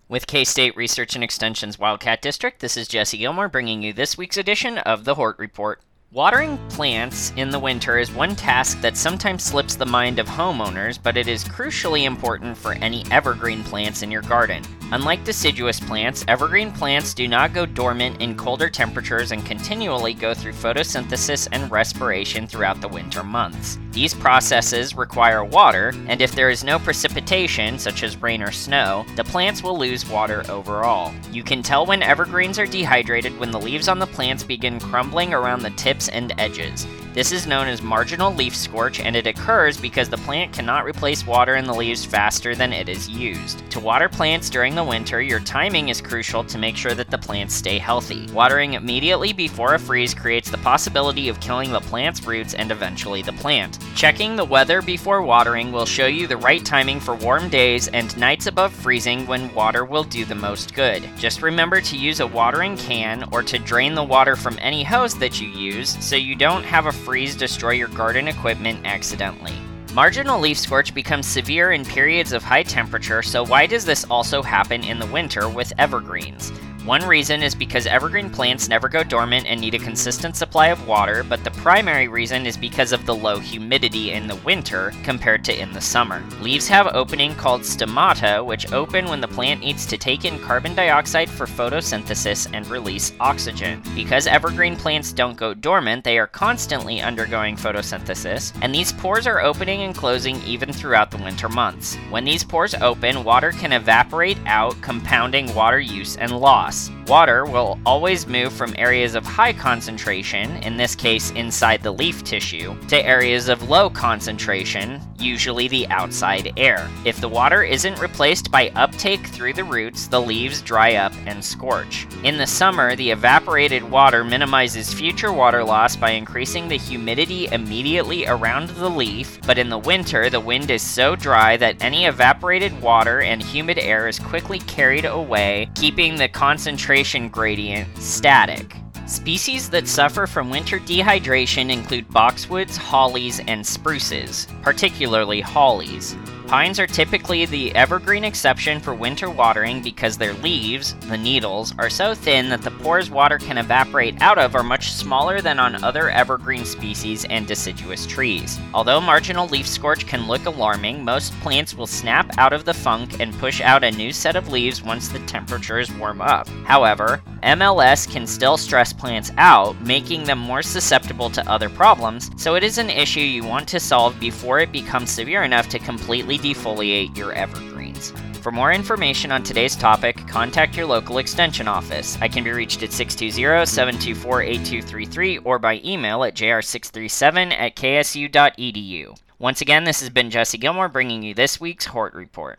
With K-State Research and Extension's Wildcat District, this is Jesse Gilmore bringing you this week's edition of the Hort Report. Watering plants in the winter is one task that sometimes slips the mind of homeowners, but it is crucially important for any evergreen plants in your garden. Unlike deciduous plants, evergreen plants do not go dormant in colder temperatures and continually go through photosynthesis and respiration throughout the winter months. These processes require water, and if there is no precipitation, such as rain or snow, the plants will lose water overall. You can tell when evergreens are dehydrated when the leaves on the plants begin crumbling around the tips and edges. This is known as marginal leaf scorch, and it occurs because the plant cannot replace water in the leaves faster than it is used. To water plants during the winter, your timing is crucial to make sure that the plants stay healthy. Watering immediately before a freeze creates the possibility of killing the plant's roots and eventually the plant. Checking the weather before watering will show you the right timing for warm days and nights above freezing when water will do the most good. Just remember to use a watering can or to drain the water from any hose that you use so you don't have a freeze destroy your garden equipment accidentally. Marginal leaf scorch becomes severe in periods of high temperature, so why does this also happen in the winter with evergreens? One reason is because evergreen plants never go dormant and need a consistent supply of water, but the primary reason is because of the low humidity in the winter compared to in the summer. Leaves have opening called stomata, which open when the plant needs to take in carbon dioxide for photosynthesis and release oxygen. Because evergreen plants don't go dormant, they are constantly undergoing photosynthesis, and these pores are opening and closing even throughout the winter months. When these pores open, water can evaporate out, compounding water use and loss. Water will always move from areas of high concentration, in this case inside the leaf tissue, to areas of low concentration, usually the outside air. If the water isn't replaced by uptake through the roots, the leaves dry up and scorch. In the summer, the evaporated water minimizes future water loss by increasing the humidity immediately around the leaf, but in the winter, the wind is so dry that any evaporated water and humid air is quickly carried away, keeping the concentration gradient static. Species that suffer from winter dehydration include boxwoods, hollies, and spruces, particularly hollies. Pines are typically the evergreen exception for winter watering because their leaves, the needles, are so thin that the pores water can evaporate out of are much smaller than on other evergreen species and deciduous trees. Although marginal leaf scorch can look alarming, most plants will snap out of the funk and push out a new set of leaves once the temperatures warm up. However, MLS can still stress plants out, making them more susceptible to other problems, so it is an issue you want to solve before it becomes severe enough to completely defoliate your evergreens. For more information on today's topic, contact your local extension office. I can be reached at 620-724-8233 or by email at jr637@ksu.edu. Once again, this has been Jesse Gilmore bringing you this week's Hort Report.